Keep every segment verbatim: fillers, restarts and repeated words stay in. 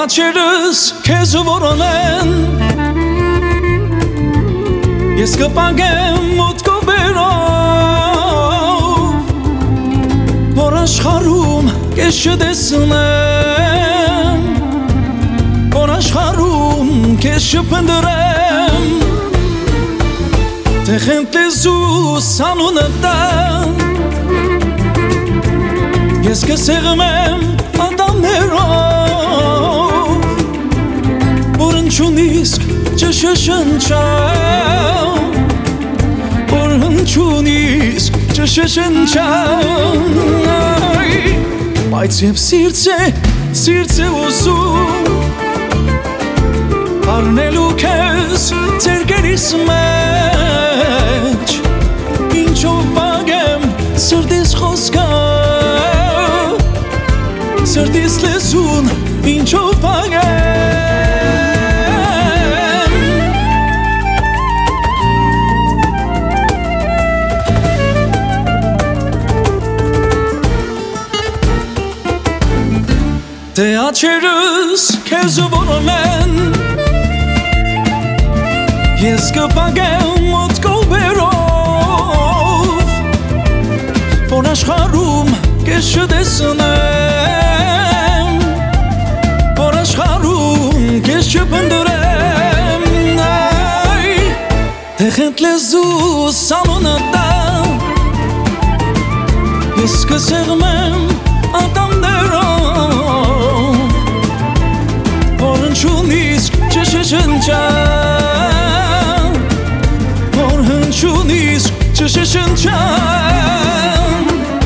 աչերս քեզ որոնեն Ես կպագեմ մուտքով բերով Որ աշխարհում քեզ չտեսնեմ Որ աշխարհում քեզ չփնտրեմ Թե խենթ լեզուս անունը տան Ես կսեղմեմ անդամներով Որ հնչունիսկ չշշնչամ Որ հնչունիսկ չշշնչամ Բայց և սիրց է, սիրց է ուզում Առնելու քեզ ձերքերիս մեջ Ինչով պագեմ սրտիս խոսքը Սրտիս լեզուն ինչով պագեմ Թե աչերս քեզ որոնեն Ես կպագեմ մուտքով բերով Որ աշխարհում քեզ չտեսնեմ Որ աշխարհում քեզ չփնտրեմ Թե խենթ լեզուս անունը տան Ես կսեղմեմ անդամներով Որ հնչունիսկ չշշնչամ Որ հնչունիսկ չշշնչամ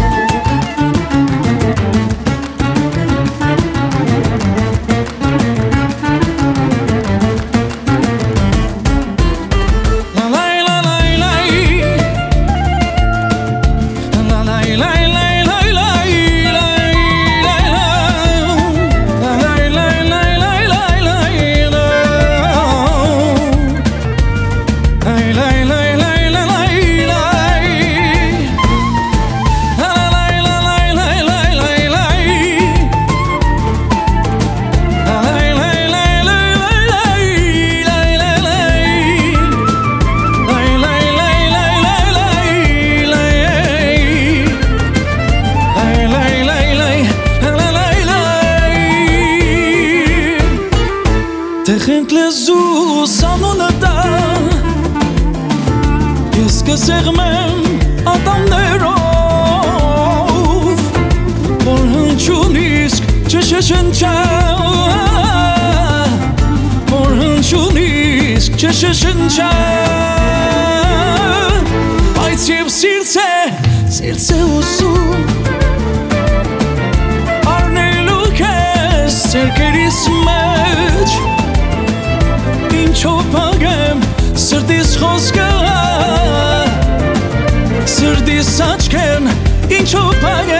Թե խենթ լեզուս անունը տան Ես կսեղմեմ անդամներով Որ հնչունիսկ չշշնչամ Որ հնչունիսկ չշշնչամ Բայց և սիրց է, սիրց է ուզում Առնելու քեզ ձերքերիս մեջ Ինչով պագեմ սրտիս խոսքը Սրտիս աչքերն ինչով պագեմ